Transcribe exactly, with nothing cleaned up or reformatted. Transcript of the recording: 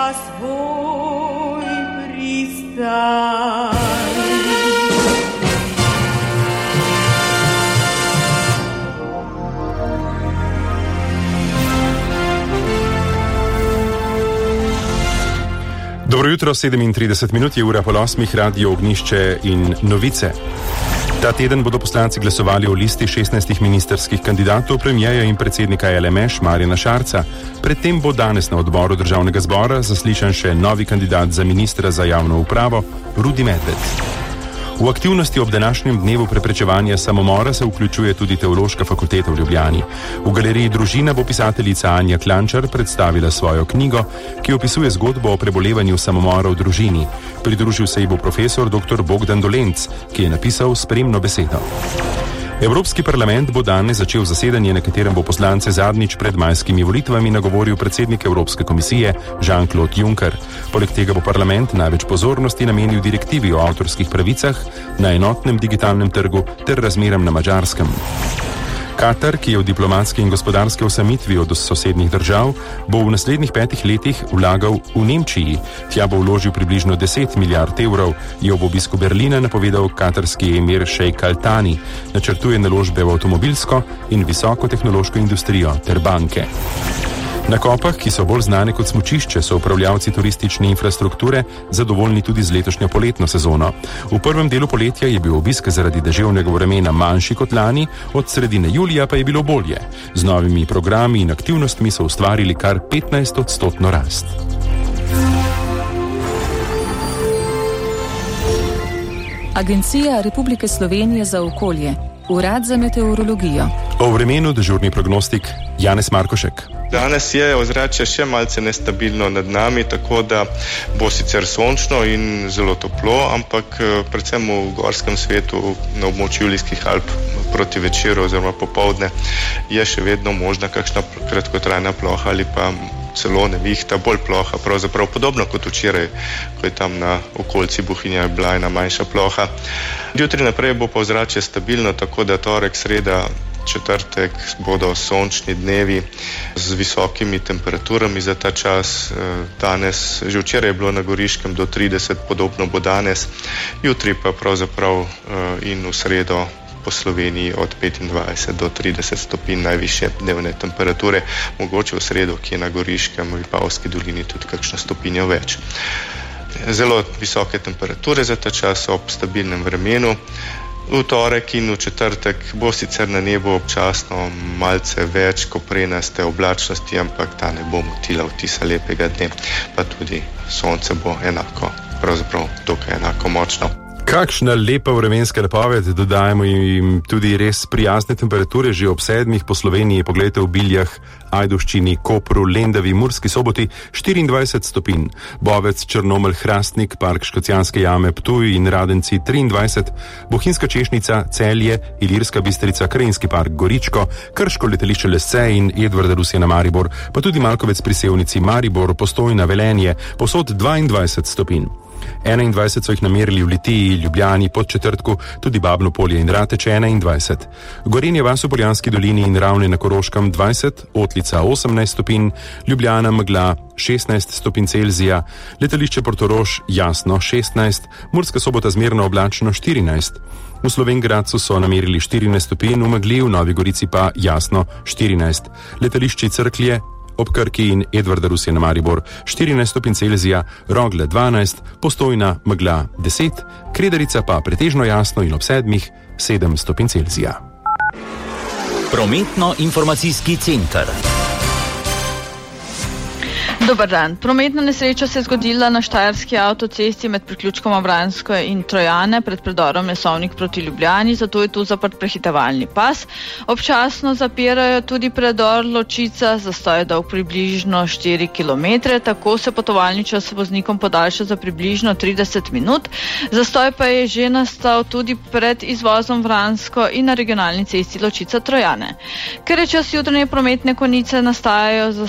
svoj pristan. Dobro jutro, sedemintrideset minut je ura pol osmih, Radio Ognjišče in novice. Ta teden bodo poslanci glasovali o listi šestnajstih ministerskih kandidatov, premijeja in predsednika L M Š Marjana Šarca. Predtem bo danes na odboru državnega zbora zaslišan še novi kandidat za ministra za javno upravo, Rudi Medved. V aktivnosti ob današnjem dnevu preprečevanja samomora se vključuje tudi Teološka fakulteta v Ljubljani. V galeriji Družina bo pisateljica Anja Klančar predstavila svojo knjigo, ki opisuje zgodbo o prebolevanju samomora v družini. Pridružil se ji bo profesor doktor Bogdan Dolenc, ki je napisal spremno besedo. Evropski parlament bo danes začel zasedanje, na katerem bo poslance zadnjič pred majskimi volitvami nagovoril predsednik Evropske komisije Jean-Claude Juncker. Poleg tega bo parlament največ pozornosti namenil direktivi o avtorskih pravicah na enotnem digitalnem trgu ter razmeram na Madžarskem. Katar, ki je v diplomatski in gospodarski osamitvi od sosednjih držav, bo v naslednjih petih letih vlagal v Nemčiji. Tja bo vložil približno deset milijard evrov, je ob obisku Berlina napovedal katarski emir Šejk Al Thani. Načrtuje naložbe v avtomobilsko in visokotehnološko industrijo ter banke. Na Kopah, ki so bolj znane kot smučišče, so upravljavci turistične infrastrukture zadovoljni tudi z letošnjo poletno sezono. V prvem delu poletja je bil obisk zaradi deževnega vremena manjši kot lani, od sredine julija pa je bilo bolje. Z novimi programi in aktivnostmi so ustvarili kar petnajst odstotno rast. Agencija Republike Slovenije za okolje, Urad za meteorologijo. O vremenu dežurni prognostik Janez Markošek. Danes je ozračje še malce nestabilno nad nami, tako da bo sicer sončno in zelo toplo, ampak predvsem v gorskem svetu na območju Julijskih Alp proti večeru oziroma popoldne je še vedno možna kakšna kratkotrajna ploha ali pa celo nevihta, bolj ploha, pravzaprav podobno kot včeraj, ko je tam na okolici Bohinja bila ena manjša ploha. Jutri naprej bo pa ozračje stabilno, tako da torek, sreda, četrtek bodo sončni dnevi z visokimi temperaturami za ta čas. Danes, že včeraj je bilo na Goriškem do trideset, podobno bo danes, jutri pa pravzaprav in v sredo po Sloveniji od petindvajset do trideset stopinj najvišje dnevne temperature, mogoče v sredo, ki je na Goriškem, v Vipavski dolini tudi kakšna stopinja več. Zelo visoke temperature za ta čas ob stabilnem vremenu. V torek in v četrtek bo sicer na nebu občasno malce več koprenaste oblačnosti, ampak ta ne bo motila vtisa lepega dne, pa tudi sonce bo enako, pravzaprav dokaj enako močno. Kakšna lepa vremenska napoved, dodajamo jim tudi res prijazne temperature že ob sedmih po Sloveniji. Poglejte v Biljah, Ajdovščini, Kopru, Lendavi, Murski Soboti štiriindvajset stopinj, Bovec, Črnomelj, Hrastnik, Park Škocjanske jame, Ptuj in Radenci triindvajset, Bohinjska Češnica, Celje, Ilirska Bistrica, Krajinski park Goričko, Krško letališče Lesce in Edvarda Rusjana Maribor, pa tudi Malkovec pri Sevnici, Maribor, Postojna, Velenje, posod dvaindvajset stopinj. enaindvajset so jih namerili v Litiji, Ljubljani, Podčetrtku, tudi Babno Polje in Rateče enaindvajset. Gorenje vas v Poljanski dolini in Ravne na Koroškem dvajset, Otlica osemnajst stopinj, Ljubljana megla šestnajst stopinj Celzija, letališče Portorož jasno šestnajst, Murska Sobota zmerno oblačno štirinajst. V Slovenj Gradcu so namerili štirinajst stopinj, v megli, v Novi Gorici pa jasno štirinajst. Letališči Cerklje, ob Krki in Edvarda Rusjana Maribor štirinajst stopinj Celzija, Rogle dvanajst, Postojna megla deset, Kredarica pa pretežno jasno in ob sedmih sedem stopinj Celzija. Prometno-informacijski center. Dobar dan. Prometna nesreča se je zgodila na štajerski avtocesti med priključkoma Vransko in Trojane pred predorom Lesovnik proti Ljubljani, zato je tu zaprt prehitevalni pas. Občasno zapirajo tudi predor Ločica, zastoj je dolg približno štiri kilometre, tako se potovalni čas voznikom podaljša za približno trideset minut. Zastoj pa je že nastal tudi pred izvozom Vransko in na regionalni cesti Ločica Trojane. Ker je čas jutranje prometne konice, nastajajo